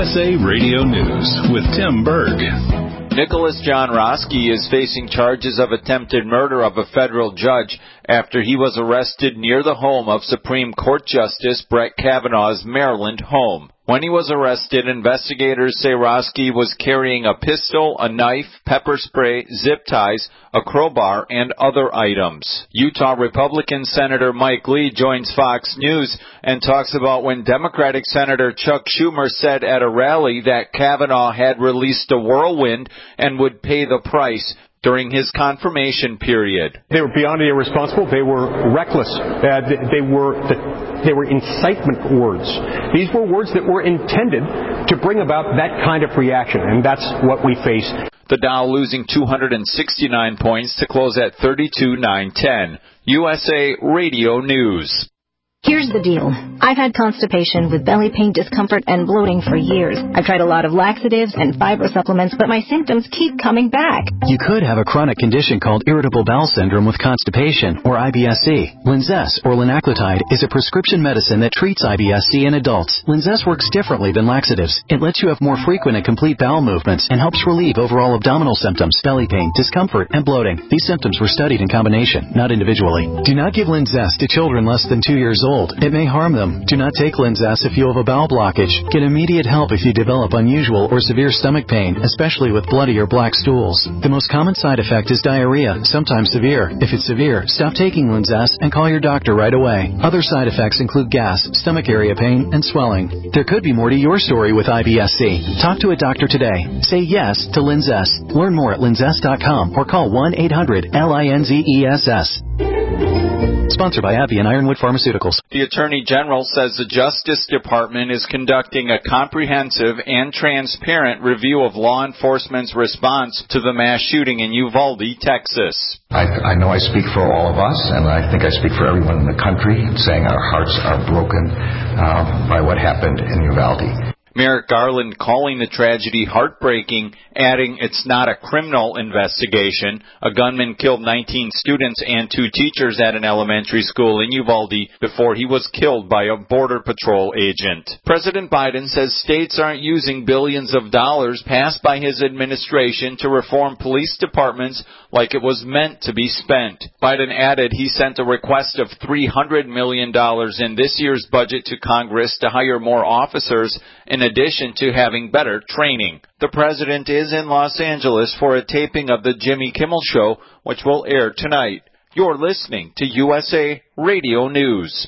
USA Radio News with Tim Berg. Nicholas John Roski is facing charges of attempted murder of a federal judge after he was arrested near the home of Supreme Court Justice Brett Kavanaugh's Maryland home. When he was arrested, investigators say Roski was carrying a pistol, a knife, pepper spray, zip ties, a crowbar, and other items. Utah Republican Senator Mike Lee joins Fox News and talks about when Democratic Senator Chuck Schumer said at a rally that Kavanaugh had released a whirlwind and would pay the price during his confirmation period. They were beyond irresponsible. They were reckless. They were incitement words. These were words that were intended to bring about that kind of reaction, and that's what we face. The Dow losing 269 points to close at 32,910. USA Radio News. Here's the deal. I've had constipation with belly pain, discomfort, and bloating for years. I've tried a lot of laxatives and fiber supplements, but my symptoms keep coming back. You could have a chronic condition called irritable bowel syndrome with constipation, or IBS-C. Linzess, or linaclotide, is a prescription medicine that treats IBS-C in adults. Linzess works differently than laxatives. It lets you have more frequent and complete bowel movements and helps relieve overall abdominal symptoms, belly pain, discomfort, and bloating. These symptoms were studied in combination, not individually. Do not give Linzess to children less than 2 years old. It may harm them. Do not take Linzess if you have a bowel blockage. Get immediate help if you develop unusual or severe stomach pain, especially with bloody or black stools. The most common side effect is diarrhea, sometimes severe. If it's severe, stop taking Linzess and call your doctor right away. Other side effects include gas, stomach area pain, and swelling. There could be more to your story with IBS-C. Talk to a doctor today. Say yes to Linzess. Learn more at linzess.com or call 1-800-LINZESS. Sponsored by AbbVie and Ironwood Pharmaceuticals. The Attorney General says the Justice Department is conducting a comprehensive and transparent review of law enforcement's response to the mass shooting in Uvalde, Texas. I know I speak for all of us, and I think I speak for everyone in the country, saying our hearts are broken by what happened in Uvalde. Merrick Garland calling the tragedy heartbreaking, adding it's not a criminal investigation. A gunman killed 19 students and 2 teachers at an elementary school in Uvalde before he was killed by a Border Patrol agent. President Biden says states aren't using billions of dollars passed by his administration to reform police departments like it was meant to be spent. Biden added he sent a request of $300 million in this year's budget to Congress to hire more officers in addition to having better training. The president is in Los Angeles for a taping of the Jimmy Kimmel Show, which will air tonight. You're listening to USA Radio News.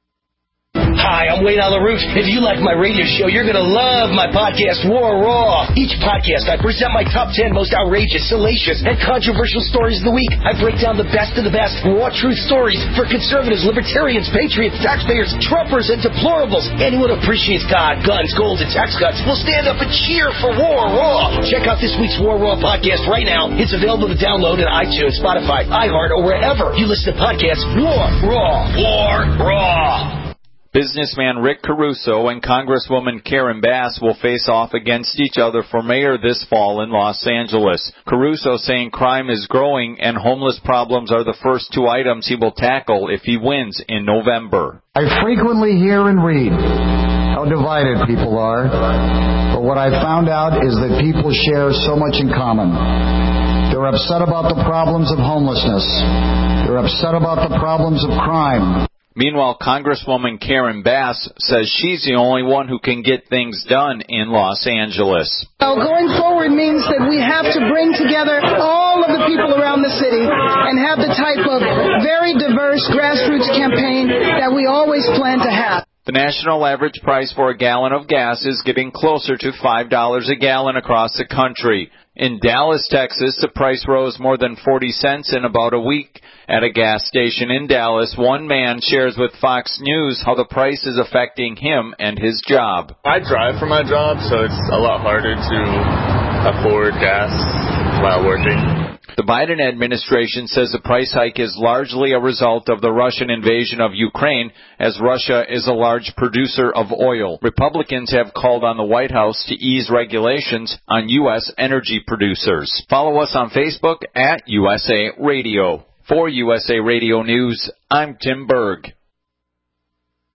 Hi, I'm Wayne on the Roof. If you like my radio show, you're going to love my podcast, War Raw. Each podcast, I present my top 10 most outrageous, salacious, and controversial stories of the week. I break down the best of the best raw truth stories for conservatives, libertarians, patriots, taxpayers, Trumpers, and deplorables. Anyone who appreciates God, guns, gold, and tax cuts will stand up and cheer for War Raw. Check out this week's War Raw podcast right now. It's available to download on iTunes, Spotify, iHeart, or wherever you listen to podcasts. War Raw. War Raw. Businessman Rick Caruso and Congresswoman Karen Bass will face off against each other for mayor this fall in Los Angeles. Caruso saying crime is growing and homeless problems are the first 2 items he will tackle if he wins in November. I frequently hear and read how divided people are, but what I found out is that people share so much in common. They're upset about the problems of homelessness. They're upset about the problems of crime. Meanwhile, Congresswoman Karen Bass says she's the only one who can get things done in Los Angeles. Well, going forward means that we have to bring together all of the people around the city and have the type of very diverse grassroots campaign that we always plan to have. The national average price for a gallon of gas is getting closer to $5 a gallon across the country. In Dallas, Texas, the price rose more than 40 cents in about a week. At a gas station in Dallas, one man shares with Fox News how the price is affecting him and his job. I drive for my job, so it's a lot harder to afford gas while working. The Biden administration says the price hike is largely a result of the Russian invasion of Ukraine, as Russia is a large producer of oil. Republicans have called on the White House to ease regulations on U.S. energy producers. Follow us on Facebook at USA Radio. For USA Radio News, I'm Tim Berg.